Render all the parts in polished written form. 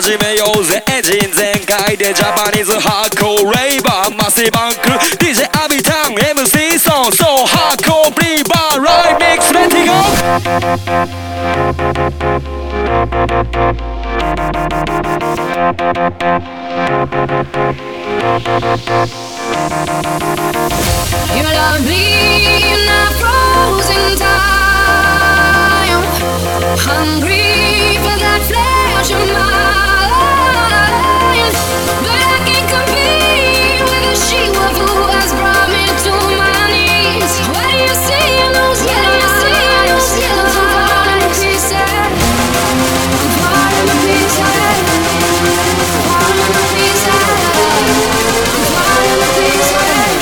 始めようぜエンジン全開でジャパニーズハードコーレイバーマシバンク DJ アビタン MC ソンソンハードコーブリーバーライミックスレッティゴー Your love me in a frozen time, hungry for that flash of mine, but I can't compete with the she wolf who has brought me to my knees. What do you see in those yellow eyes? I'm falling to pieces. I'm falling to pieces. I'm falling to pieces. I'm falling to pieces.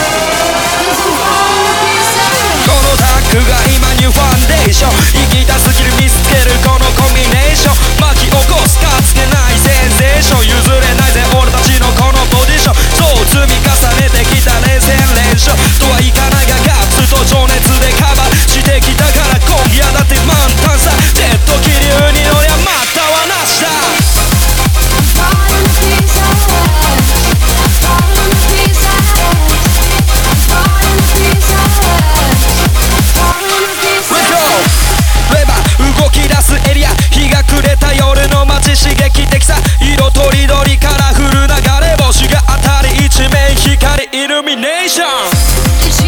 が今ニューファンデーション生きたスキル見つけるこのコンビネーション巻き起こすかつてないセンセーション譲れないぜ俺たちのこのポジションそう積み重ねてきた連戦連勝とはいかないがガッツと情熱でカバーしてきたから今夜だって満タンさジェット気流に乗りゃまたはなしだエリア日が暮れた夜の街刺激的さ色とりどりカラフルな流れ星が当たり一面光イルミネーション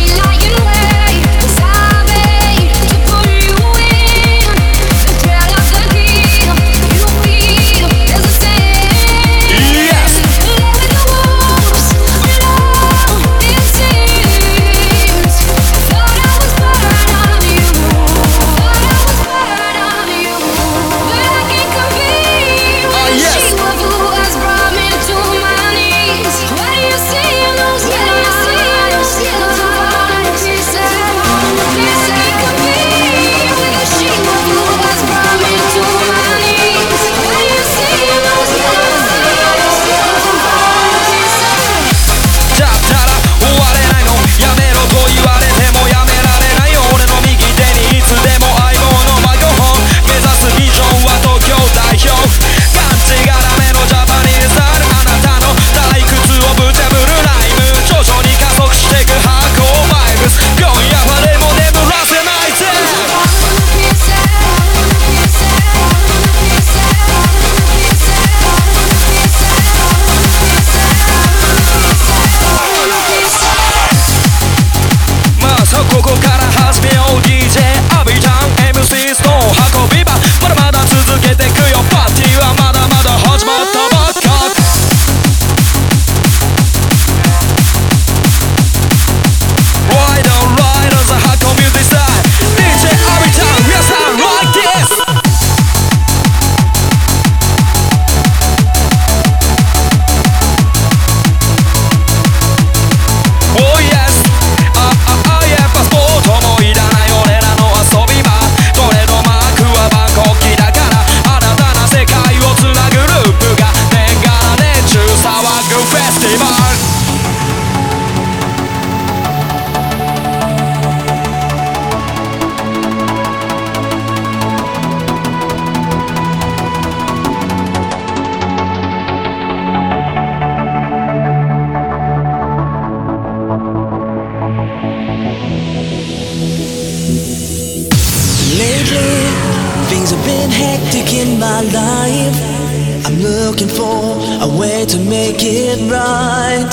Looking for a way to make it right.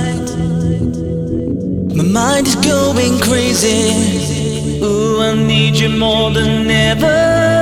My mind is going crazy. Ooh, I need you more than ever.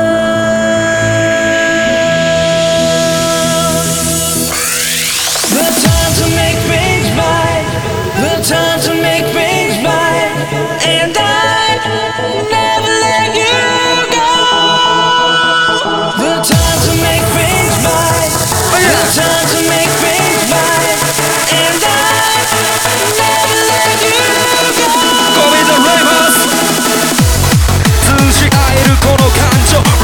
The time to make things right. The time to make things right. And I never let you go. The time to make things right. The time to make things right. And I never let you go. Go with the ravers 通じ合えるこの感情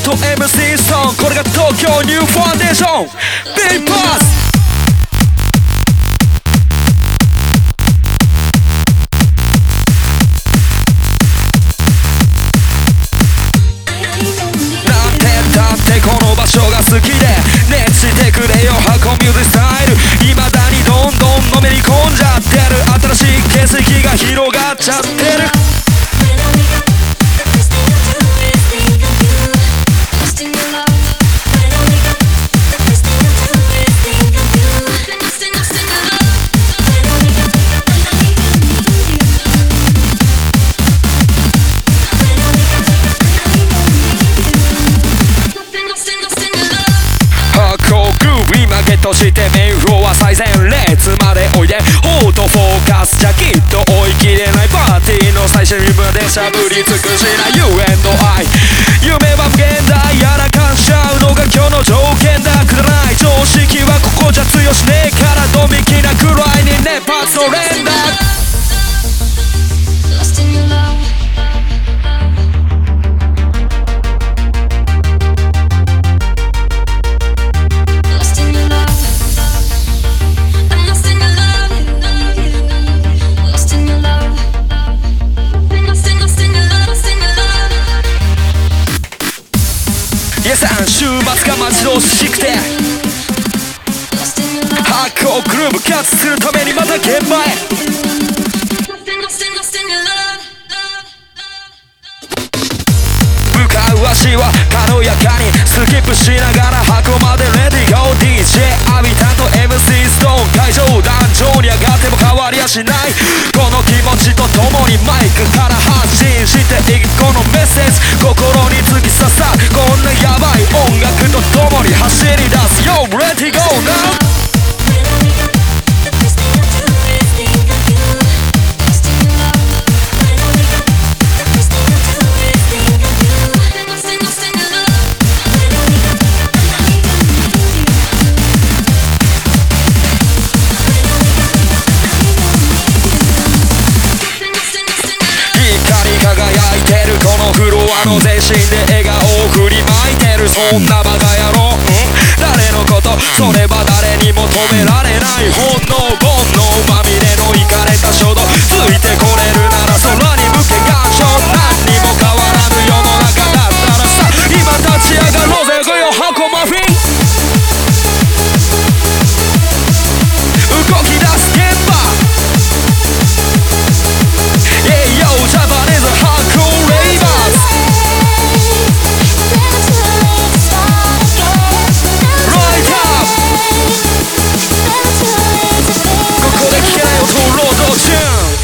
と MC ストーン、これが東京ニューファンデーションビーパス。この場所が好きで熱してくれよ箱ミュージックスタイル、未だにどんどんのめり込んじゃってる、新しい景色が広がっちゃってる。ゲットしてメインフロア最前列までおいで、オートフォーカスじゃきっと追い切れないパーティーの最終部でしゃぶり尽くしな You and I、 夢は無限大やらかしちゃうのが今日の条件だ。くだらない常識はここじゃ通用しねえからドン引きなくらいにネパソレンダー。週末が待ち遠しくてハードコアグルーヴキャッチするためにまた現場へ。向かう足は軽やかにスキップしながら箱までレディーゴー DJ アビタンと MC ストーン、会場壇上に上がっても変わりやしない、この気持ちとともにマイクから発信していくこのメッセージ、心に突き刺さるこんなヤバい音楽とともに走り出す Yo ready go now。輝いてるこのフロアの全身で笑顔を振りまいてる、そんなバカ野郎、誰のことそれは誰にも止められない本能煩悩まみれのイカれた衝動、ついてこれるなら空に向け願書、何にも変わらぬ世の中だったらさ、今立ち上がろうぜごよ箱マフィン、動き出す現場Yo, Japanese hardcore ravers Right up ここで聴けない音をロードチューン。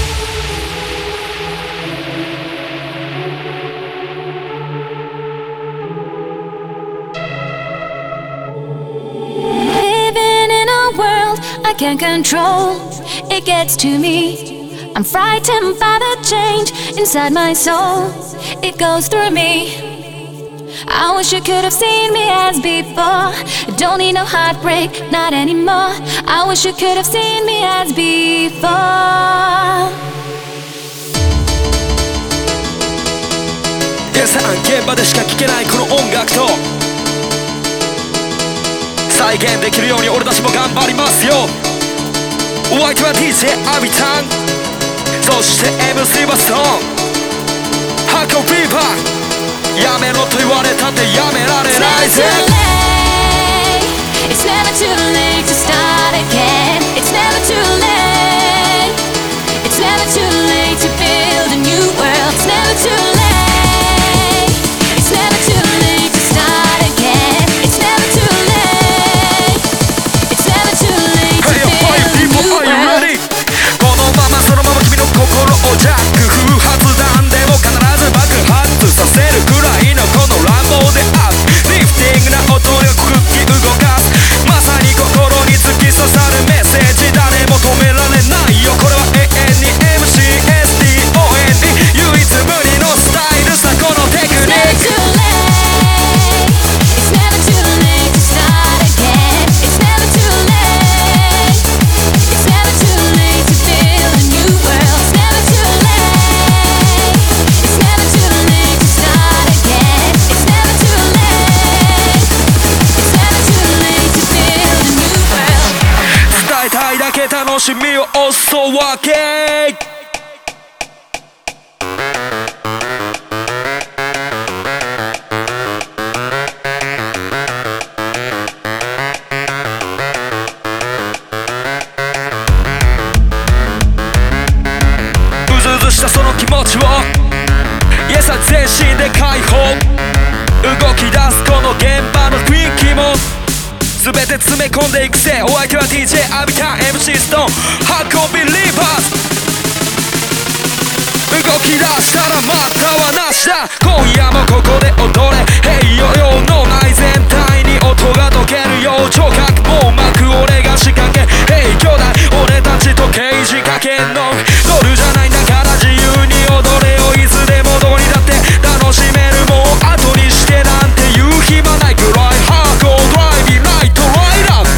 Living in a world I can't control, it gets to me. I'm frightened by the change inside my soul, it goes through me. I wish you could have seen me as before, don't need no heartbreak, not anymore. I wish you could have seen me as before. 皆さん現場でしか聴けないこの音楽と再現できるように俺たちも頑張りますよ。お相手は DJ アビタン、そして MC はストーン、箱ビーバー、やめろと言われたってやめられないぜ。 It's never too late to start again. It's never too late. It's never too late to build a new world. It's never too late. It's never too late to start again. It's never too late. It's never too late to build a new world. このままそのまま君の心をジャック、不発弾でも必ず爆発させるくらいのこの乱暴である、リフティングな音が空気動かす、まさに心に突き刺さるメッセージ、誰も止められないよこれは永遠に MCSTONE 唯一無二のしみをおすそ分けうずうずしたその気持ちをイエスは全身で解放動き出すこの現場の雰囲気も全て詰め込んでいくぜお相手は DJ アビタン MC ストーンハーコビリーバーズ動き出したらまたはなしだ今夜もここで踊れへいよよの内全体に音が溶けるよ聴覚網膜俺が仕掛けへい兄弟俺たちと刑事かけんのドルじゃないんだから自由に踊れよいつでもどこにだって楽しめるもう後にしてなんて言う暇ないくらいハードドライビーライトライダー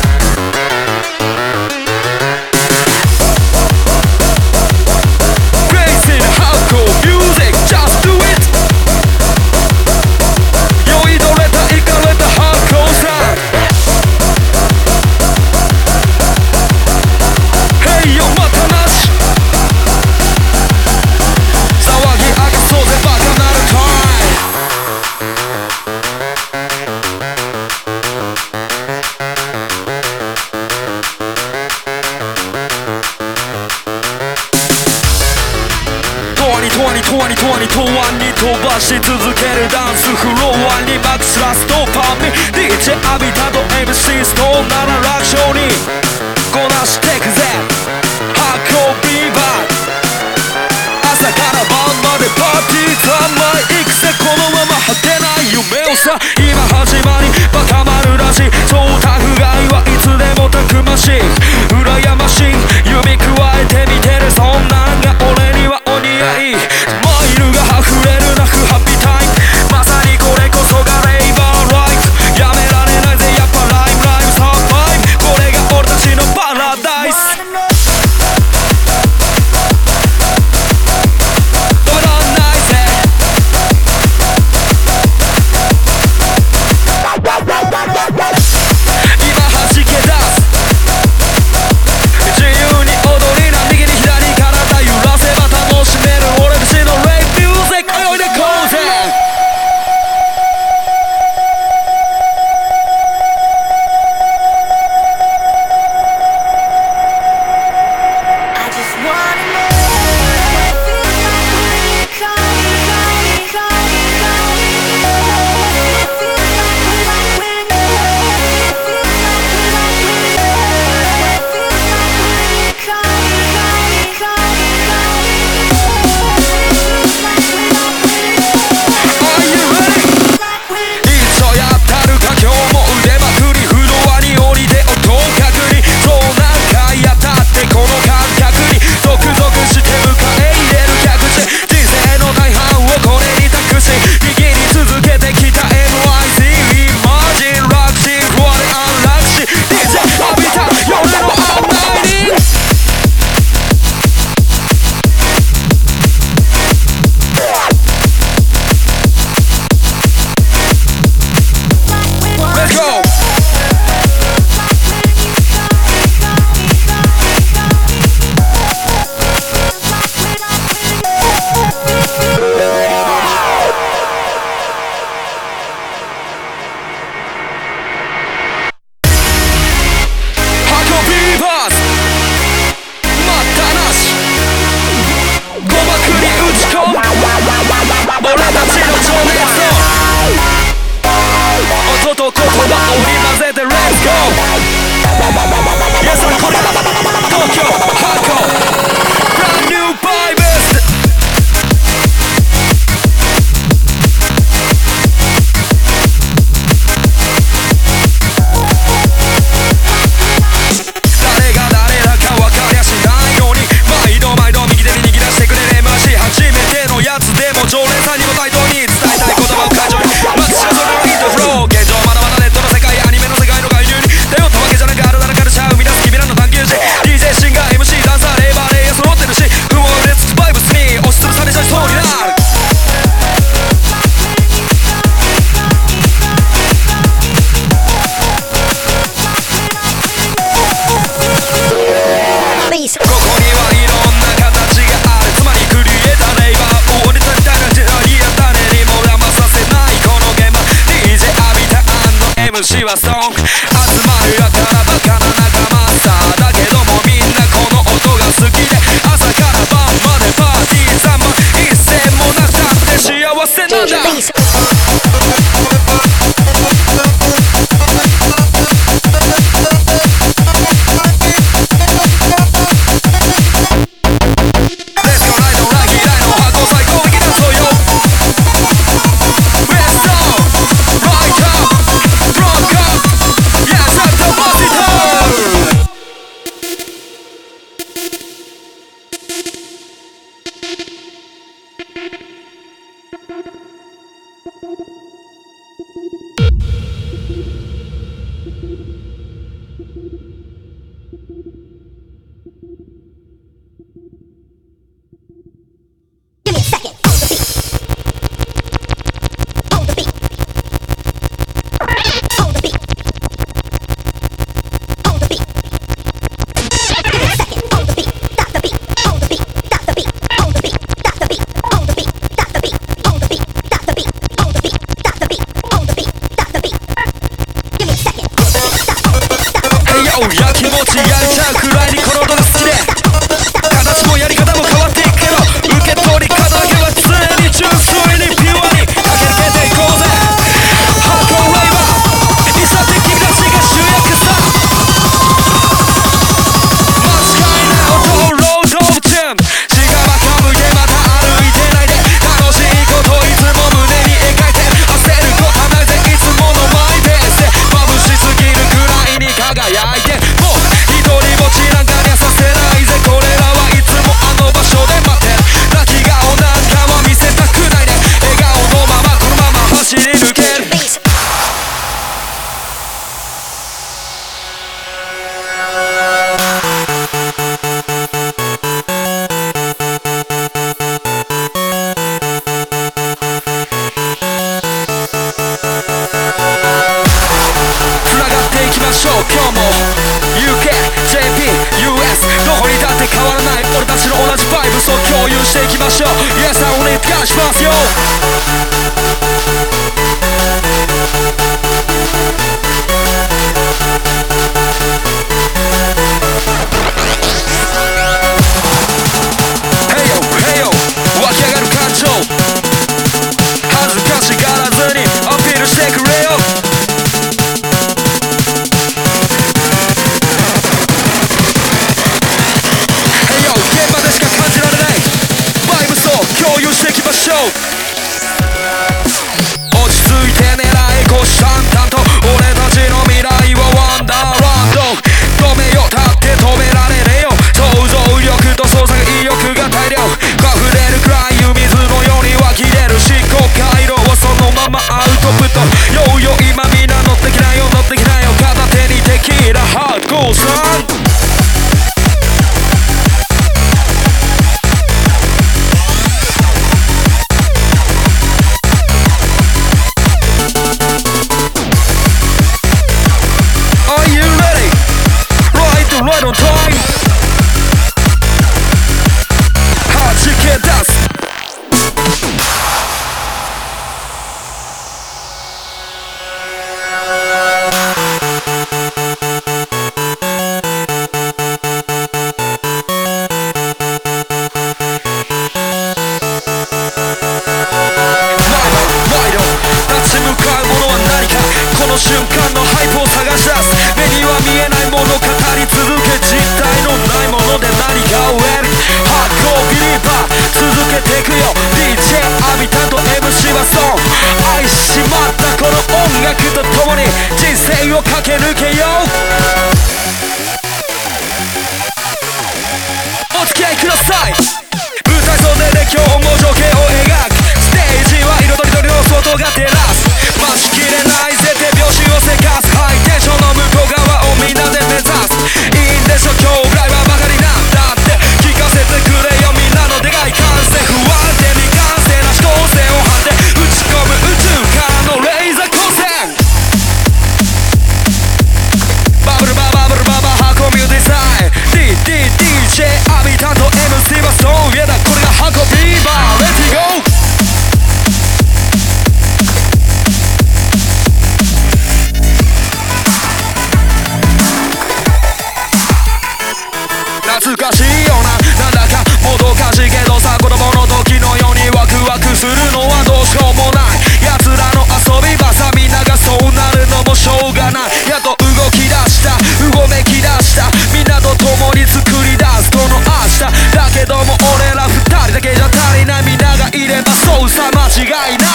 飛ばし続けるダンスフロアにマックスラストパンミ DJ アビタと MC ストーンなら楽勝にこなしてくぜハーコビーバー朝から晩までパーティー三昧いくぜこのまま果てない夢をさ今始まりバカ丸らしいそうタフガイはいつでもたくましい羨ましい指くわえてみてるそんなんが俺にはお似合いマイルが溢れるなくハッピータイムまさにこれこそがレイバーライフやめられないぜやっぱライムサーバイブこれが俺たちのパラダイス止めらんないぜ今弾け出す自由に踊りな右に左に体揺らせば楽しめる俺たちのレイミュージック泳いでこうぜ MC はソング集まるやからバカな仲間さだけどもみんなこの音が好きで朝から晩までパーティーざま一銭もなくたって幸せなんだやきもち焼いちゃうくらいにこの音が好きで形もやり方も変わっていくけど受け取り方だけは常に純粋にピュアに駆け抜けていこうぜハードコアライバーいざって君たちが主役さ間違いない音をロードオブチューン血がまかむでまた歩いてないで楽しいこといつも胸に描いて焦ることはないぜいつものマイペースで眩しすぎるくらいに輝いて一人ぼっちなんかにはさせないぜこれらはいつもあの場所で待ってる泣き顔なんかは見せたくないね笑顔のままこのまま走り抜ける繋がっていきましょう今日もJP、US どこにだって変わらない俺たちの同じバイブスを共有していきましょう Yes, I only gotしますよHey yo 湧き上がる感情恥ずかしがらずにアピールしてくれよ共有していきましょう落ち着いて狙い虎視眈々と俺たちの未来はワンダーランド止めよたって止められねえよ想像力と創作意欲が大量溢れるくらい湯水のように湧き出る思考回路をそのままアウトプットようよ今みんな乗ってきなよ乗ってきなよ片手にテキーラハードコーさんRight on time 弾け出す立ち向かうものは何かこの瞬間のハイプを探し出す目には見えないもの語り続け実体のないもので何かを得るハードコアビリーバー続けていくよ DJ アビタンと MC はソン愛しまったこの音楽と共に人生を駆け抜けようお付き合いください舞台袖で今日も情景を描くステージは彩りどりの外が照らす待ちきれないぜ手拍子をせかすハイテンションの向こう側をみんなで目指すいいんでしょ今日ぐらいはばかりなんだって聞かせてくれよみんなのでかい感性不安定未完成な思考性を張って打ち込む宇宙からのレーザー光線バブルババブルババ運びデザイン DJ アビタンと MC はそういえだこれが運びバーレッツゴー難しいよな。なんだかもどかしいけどさ、子供の時のようにワクワクするのはどうしようもない。奴らの遊び場さ、みんながそうなるのもしょうがない。やっと動き出した、うごめき出した、みんなと共に作り出すこの明日。だけども俺ら二人だけじゃ足りない。みんながいればそうさ間違いない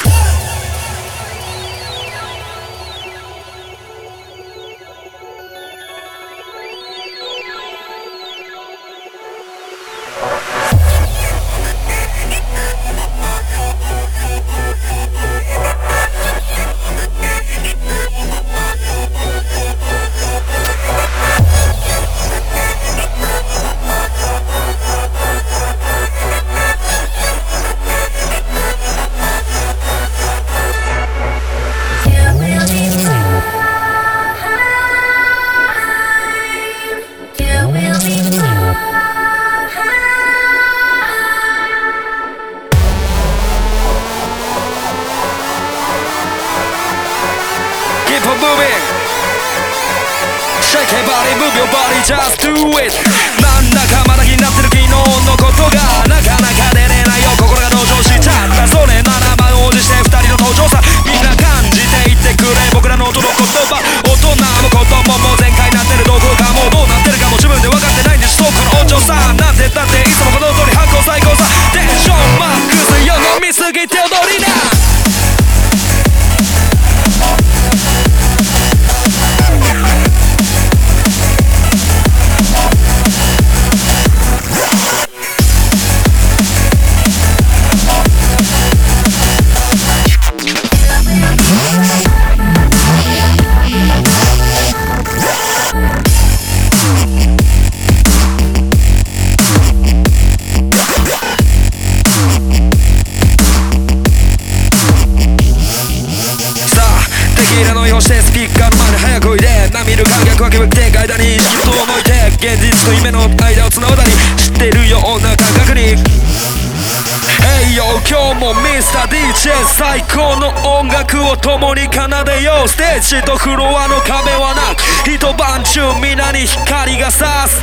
。Keep on moving, shake your body, move your body, just do it。 なんだかまだ気になってる昨日のことがなかなか出れないよ、心が同情しちゃった。それなら満を持して二人の登場さ、みんな感じていってくれ僕らの音の言葉。大人も子供も全開になってる、どこかもどうなってるかも自分で分かってないんです。そこの音調さ、なんてだっていつもこの通り発行最高さ。テンションマックスよ、飲みすぎて踊りな。してスピーカーの前で早くおいで。なみる観客は気分て間に意識と思いで現実と夢の間を綱渡り知ってるような感覚に。Hey yo 今日も Mr.DJ 最高の音楽を共に奏でよう。ステージとフロアの壁はなく一晩中皆に光が差す。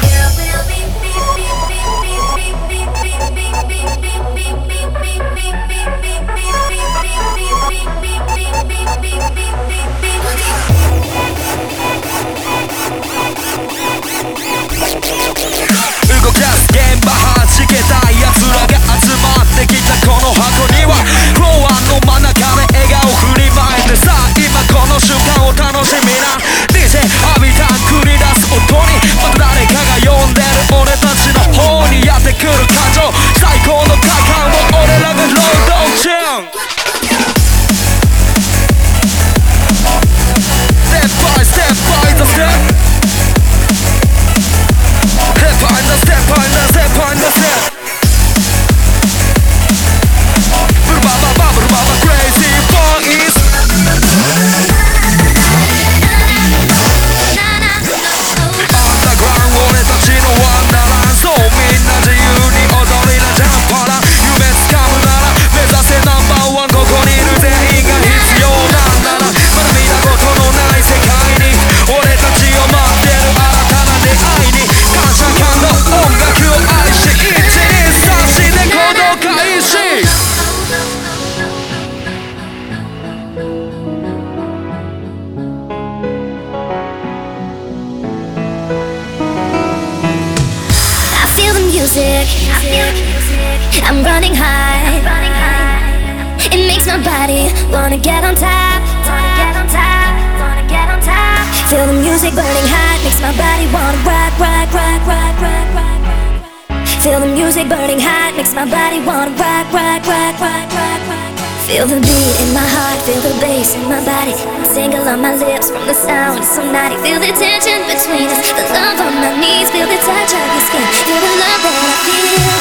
動き出す現場弾けたい奴らが集まってきたこの箱にはフロアの真ん中で笑顔振りまいてさあ今この瞬間を楽しみな。 DJ 浴びた繰り出す音にまた誰かが呼んでる俺たちの方にやってくる感情。最高の果敢を俺らがロードチューン。 Step by step by the step Step on the step on the step crazy boys。 Underground 俺たちのワンダーランド。そうみんな自由に踊りなジャンパラ。夢掴むなら目指せナンバーワン。ここにいる全員が必要なんだな。まだ見たことのない世界に俺たちを待ってる新たな出会いに感謝感動音楽を愛し1234で行動開始。 I feel the music. I'm running high. It makes my body wanna get on top. Feel the music burning hot. Makes my body wanna rock. Feel the music burning hot. Makes my body wanna rock. Feel the beat in my heart. Feel the bass in my body. Single on my lips from the sound. It's so naughty. Feel the tension between us. The love on my knees. Feel the touch of your skin. Feel the love that I feel.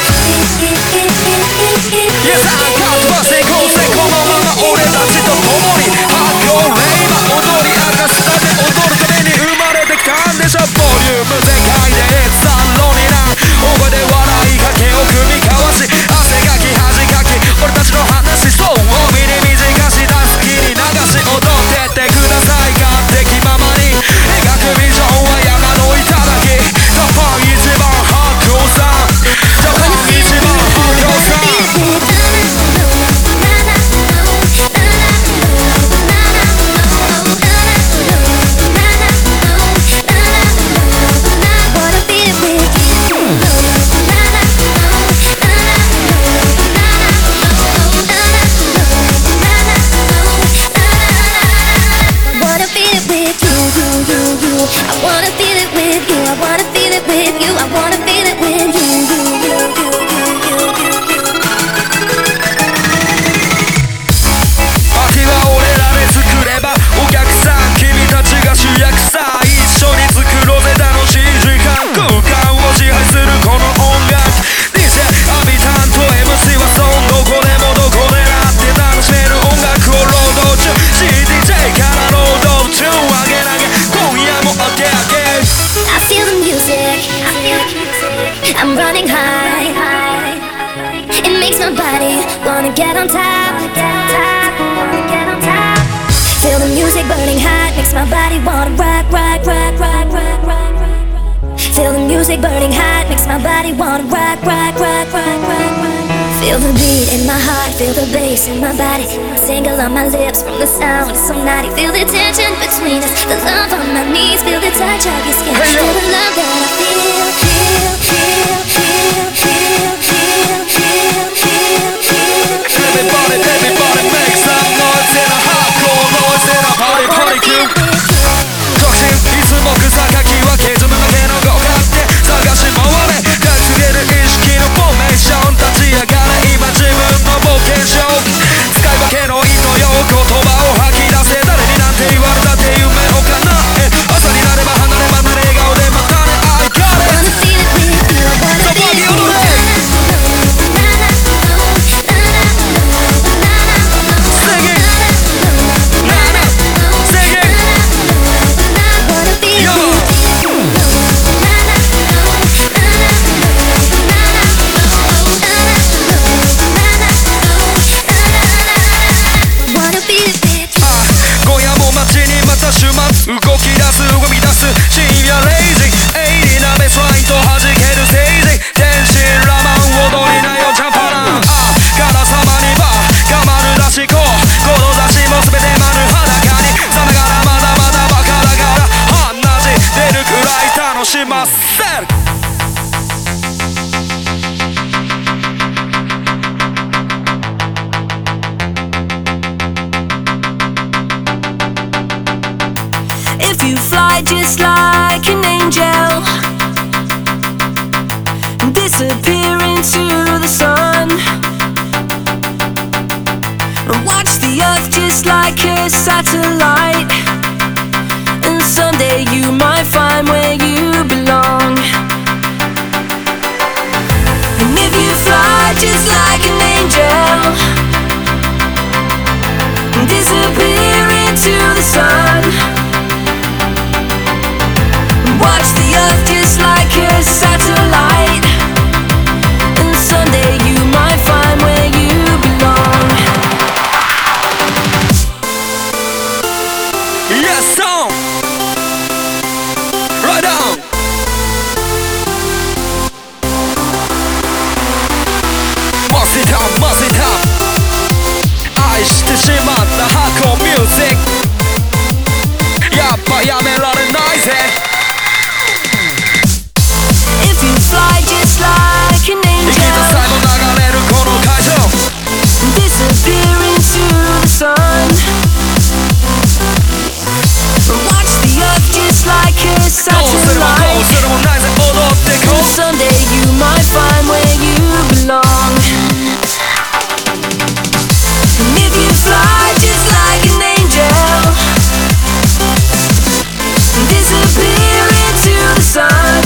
Yes, I got the bus 成功性このまま俺たちと共に発狂レイバー踊り明かすため踊るために生まれてきたんでしょ。ボリューム世界でIt's a lonely night。大声で笑いかけを組み交わし汗かき恥かき俺たちの話そうを身に短し出す気に流し踊ってってください。勝手気ままに描くビジョンは山の頂。The point一番 body wanna rock, rock, rock, rock, rock, rock, rock. Feel the music burning hot, makes my body wanna rock, rock, rock, rock, rock, rock. Feel the beat in my heart, feel the bass in my body. A single on my lips from the sound, it's so naughty. Feel the tension between us, the love on my knees. Feel the touch of your skin, feel the love that I feel, feel, feel, feel, feel, feel, feel, feel, feel. Everybody make some noise in a hardcore noise in a party party crew. 独身いつも草かき分け自分の手の甲買って探し回れ隠れる意識のフォーメーション立ち上がれ今自分の冒険ショー使い分けの糸よ言葉を吐き出せ誰になんて言われたって夢を叶え朝になれば離れ離れ笑顔でまたね I got it So fuck you踊れ週末動き出す動き出す深夜0時鋭利なベースラインと弾けるステージ天真ラマン踊りなよジャンパランからさまにはかまるらしこ志も全て丸裸にさながらまだまだバカだから鼻血出るくらい楽しませる You fly just like an angel, disappear into the sun, and watch the earth just like a satellite, and someday you might find where you belong. And if you fly just like an angel, disappear into the sun, watch the earth just like a satellite, and someday you might find where you belong. Yes, song! Right on! Bust it up, bust it up! 愛してしまった箱ミュージックやっぱやめられないぜ Fly just like an angel, disappear into the sun, watch the earth just like a satellite, and someday you might find where you belong. And if you fly just like an angel, disappear into the sun,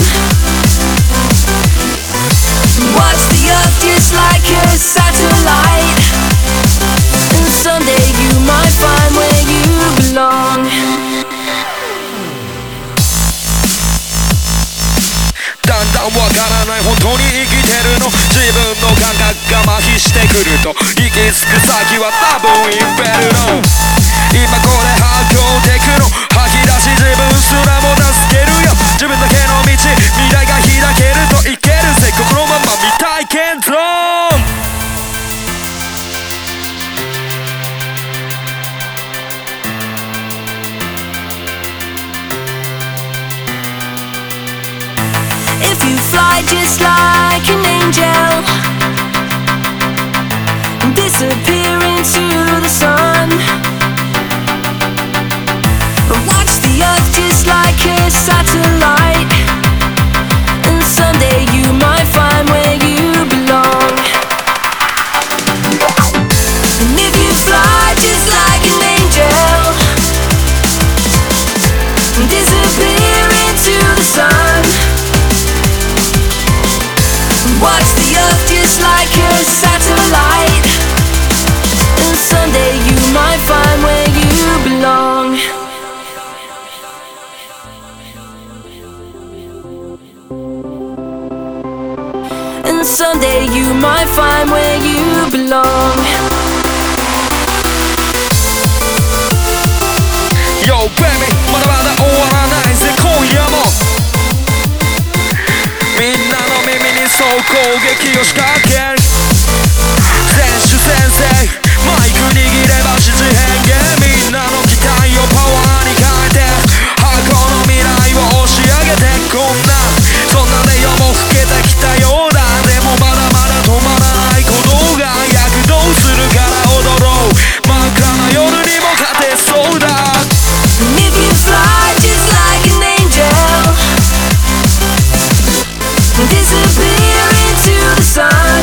watch the earth just like a satellite, and someday you might find where you belong. だんだんわからない本当に生きてるの自分の感覚が麻痺してくると行き着く先は多分インフェルノ今これ発狂テクノ吐き出し自分すらも助けるよ自分だけの道未来が開けるといけるぜ心まま未体験ゾーン If you fly just like an angel, disappear into the sun, watch the earth just like a satellite, and someday you might find where you belong. And if you fly just like an angel, disappear into the sun, watch the earth just like a satellite, and someday you might find where you belong. And someday you might find where you belong. Yo baby, そう攻撃を仕掛ける選手先生マイク握れば指示変幻みんなの期待をパワーに変えて箱の未来を押し上げてこんなそんな音色も更けてきたようだでもまだまだ止まらない鼓動が躍動するから踊ろう真っ暗な夜にも勝てそうだ If you fly just like an angel, disappear into the sun.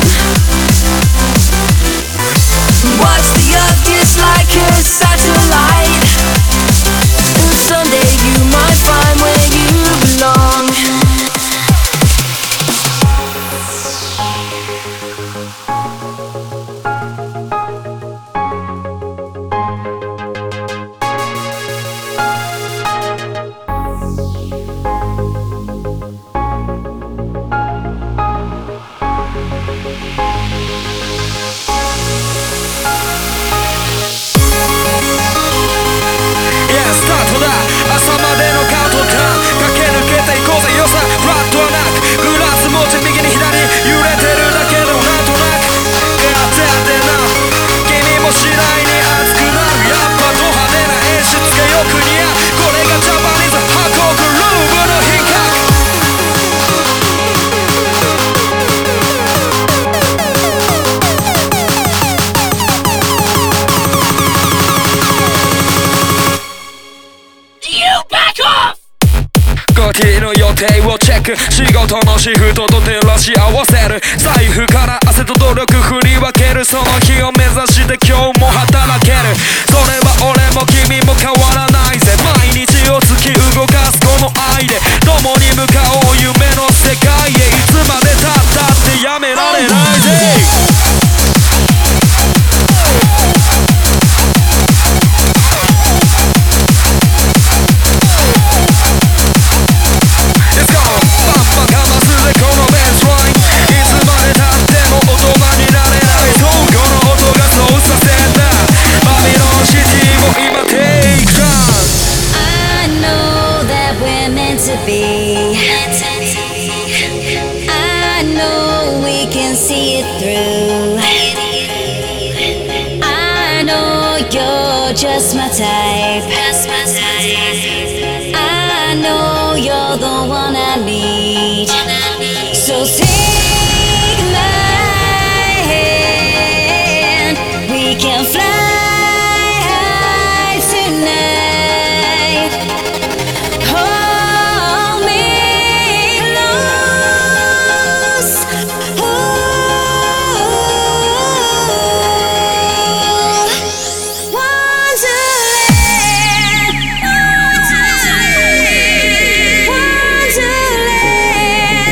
Watch the earth just like a satellite. Someday you might find where you belong. Yeah, スタートだ朝までのカウントダウン駆け抜けていこうぜよさフラットはなくグラス持ち右に左揺れてるだけでもなんとなくやってな君も次第に熱くなるやっぱド派手な演出がよく似合うこれがジャパニーズハコグルーブの品格この日の予定をチェック仕事のシフトと照らし合わせる財布から汗と努力振り分けるその日を目指して今日も働けるそれは俺も君も変わらないぜ毎日を突き動かすこの愛で共に向かおう夢の世界へいつまで経ったってやめられないぜ I know we can see it through. I know you're just my type. I know you're the one I need. So take my hand. We can fly high tonight. Hold me close. Wonderland, Wonderland,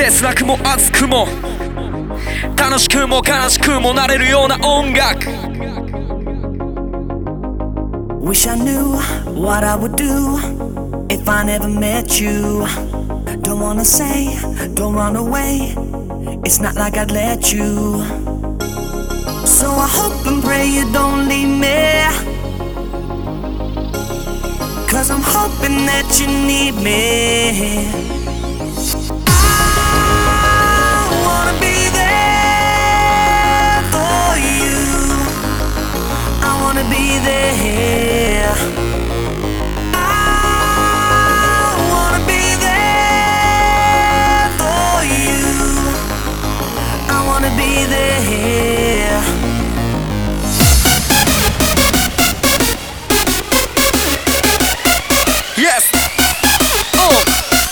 切なくも熱くも楽しくも悲しくもなれるような音楽。 Wish I knew what I would do if I never met you. Don't wanna say, don't run away. It's not like I'd let you. So I hope and pray you don't leave me, 'cause I'm hoping that you need me. I wanna be there for you. I wanna be there. I wanna be there for you. I wanna be there. Yes! Oh!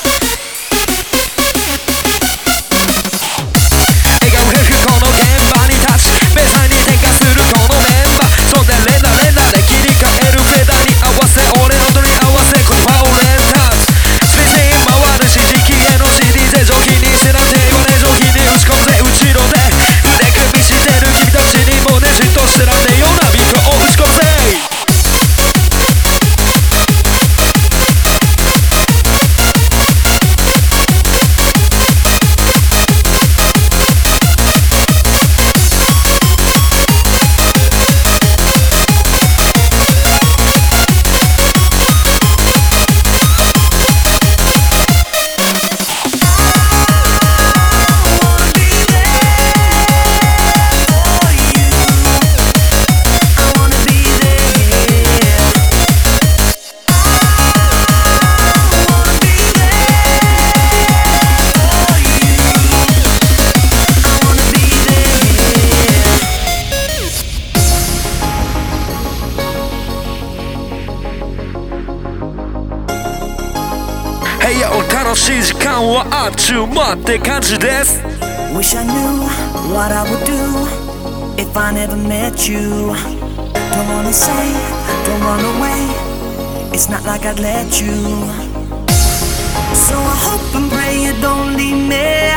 笑顔吹くこの現場に立ち目線に転化するこのメンバー。そんで連打で切り替えるフェーダーに合わせ俺の音に合わせ言葉を連発。スピン回るし時期への CD ぜ上品にしてなくて言われ上品に打ち込むぜ後ろで腕組みしてる君たちにもねじっとしてらんねえようなビートを打ち込むぜ。Hey yo 楽しい時間はあっちゅう間って感じです。 Wish I knew what I would do if I never met you. Don't wanna say, don't run away. It's not like I'd let you. So I hope and pray you don't leave me,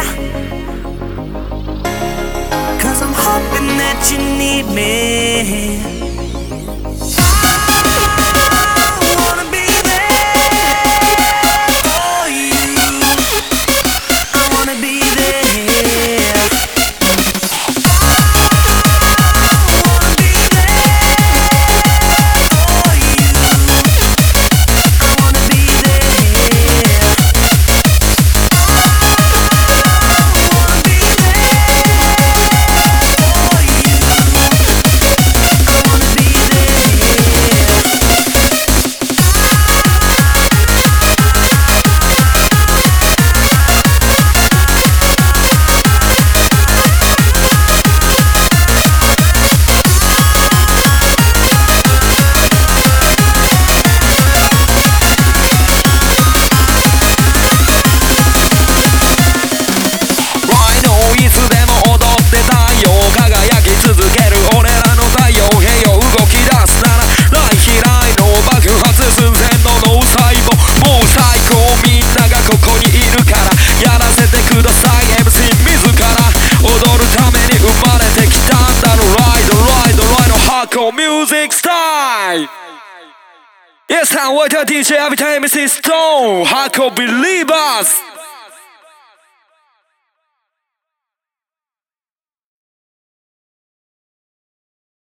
'cause I'm hoping that you need me. I wanna be there for you. I wanna be there. I wanna be there for you. I wanna be there. I wanna be there for you. I wanna be Music style. Yes, I'm with the DJ every time it's Stone. Hardcore believers.